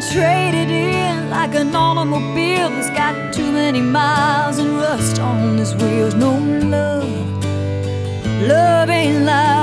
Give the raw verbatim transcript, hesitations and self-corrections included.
traded in like an automobile that's got too many miles and rust on his wheels. No love, love ain't like